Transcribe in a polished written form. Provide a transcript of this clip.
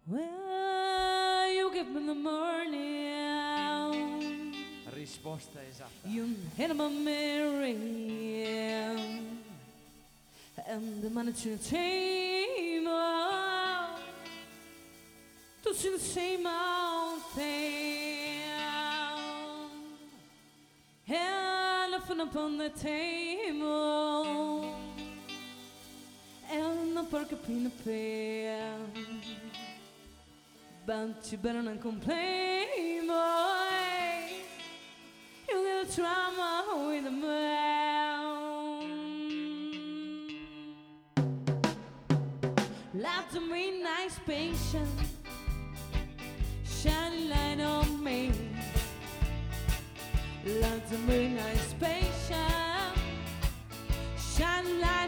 Well, you give me the morning. Risposta esatta. You hit my Mary and the money to the table to see the same old thing and nothing upon the table and no pork up in the pan. But you better not complain, boy. You get trauma with a man. Love to be nice, patient, shining light on me. Love to be nice, patient, shining light